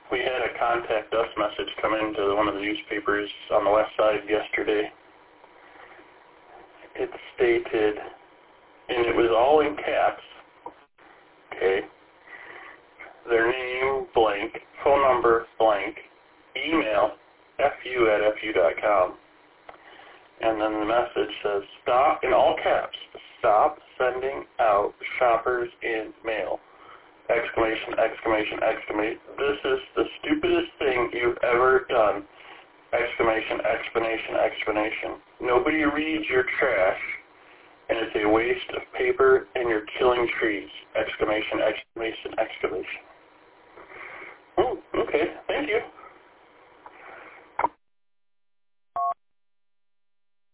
We had a contact us message come into one of the newspapers on the west side yesterday. It stated, and it was all in caps, okay, their name, blank, phone number, blank, email, fu@fu.com. And then the message says, stop, in all caps, stop sending out shoppers in mail. Exclamation, exclamation, exclamation. This is the stupidest thing you've ever done. Exclamation, explanation, explanation. Nobody reads your trash, and it's a waste of paper, and you're killing trees. Exclamation, exclamation, exclamation. Oh, okay.